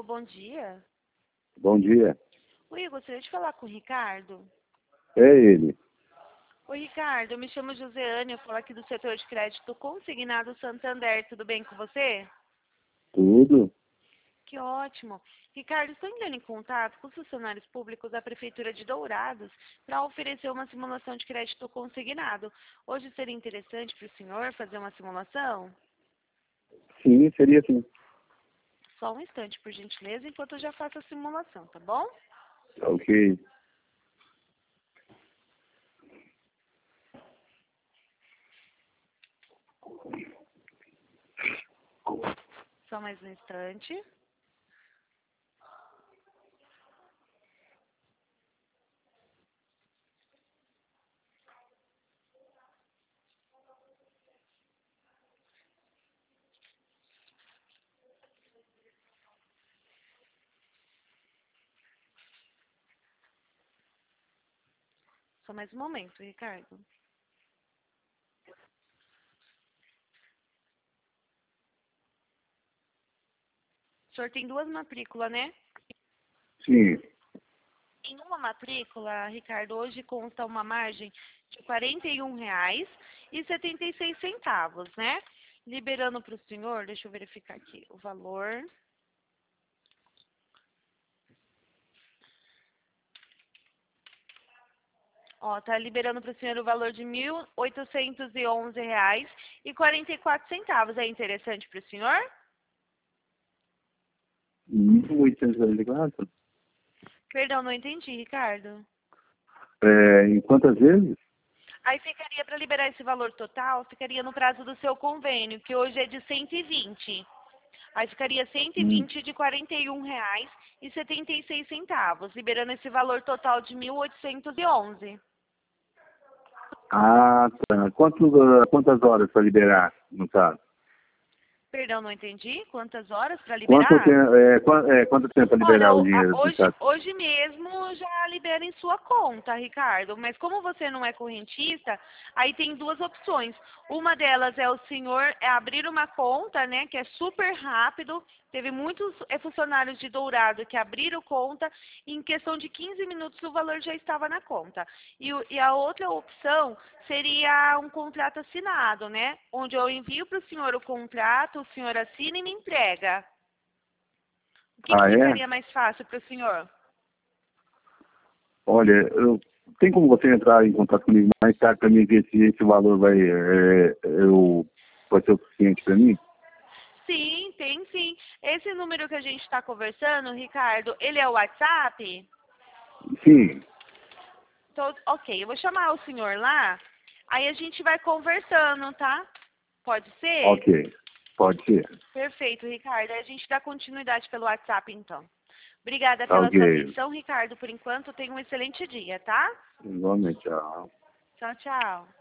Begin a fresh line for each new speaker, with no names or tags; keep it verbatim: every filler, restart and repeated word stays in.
Alô, bom dia.
Bom dia.
Oi, eu gostaria de falar com o Ricardo.
É ele.
Oi, Ricardo, eu me chamo Joseane, eu falo aqui do setor de crédito consignado Santander. Tudo bem com você?
Tudo?
Que ótimo. Ricardo, estou entrando em contato com os funcionários públicos da Prefeitura de Dourados para oferecer uma simulação de crédito consignado. Hoje seria interessante para o senhor fazer uma simulação?
Sim, seria sim.
Só um instante, por gentileza, enquanto eu já faço a simulação, tá bom?
Ok.
Só mais um instante. Só mais um momento, Ricardo. O senhor tem duas matrículas, né?
Sim.
Em uma matrícula, Ricardo, hoje consta uma margem de quarenta e um reais e setenta e seis centavos, né? Liberando para o senhor, deixa eu verificar aqui o valor. Ó, tá liberando para o senhor o valor de mil oitocentos e onze reais e quarenta e quatro centavos. É interessante para o senhor?
mil oitocentos e quarenta e quatro?
Perdão, não entendi, Ricardo.
É, em quantas vezes?
Aí ficaria para liberar esse valor total, ficaria no prazo do seu convênio, que hoje é de cento e vinte. Aí ficaria cento e
Hum.
vinte de quarenta e um reais e setenta e seis centavos, liberando esse valor total de mil oitocentos e onze.
Ah, tá. Quanto, ah, quantas horas para liberar, no caso?
Perdão, não entendi. Quantas horas para
Quanto,
liberar?
tempo, é, qua- é, quanto tempo para
Olha,
liberar o
o- a-
dinheiro, no
hoje,
caso?
hoje mesmo já libera em sua conta, Ricardo. Mas como você não é correntista, aí tem duas opções. Uma delas é o senhor é abrir uma conta, né, que é super rápido. Teve muitos eh, funcionários de Dourado que abriram conta e em questão de quinze minutos o valor já estava na conta. E, o- e a outra opção seria um contrato assinado, né, onde eu envio para o senhor o contrato, o senhor assina e me entrega. O que, que
Ah, é?
ficaria mais fácil para o senhor?
Olha, eu, tem como você entrar em contato comigo mais tarde para mim ver se esse valor vai, é, eu, vai ser o suficiente para mim?
Sim, tem sim. Esse número que a gente está conversando, Ricardo, ele é o WhatsApp?
Sim.
Então, ok, eu vou chamar o senhor lá, aí a gente vai conversando, tá? Pode ser?
Ok. Pode ser.
Perfeito, Ricardo. Aí a gente dá continuidade pelo WhatsApp, então. Obrigada
Tá
pela sua
ok.
atenção, Ricardo. Por enquanto, tenha um excelente dia, tá?
Igualmente, tchau.
Tchau, tchau.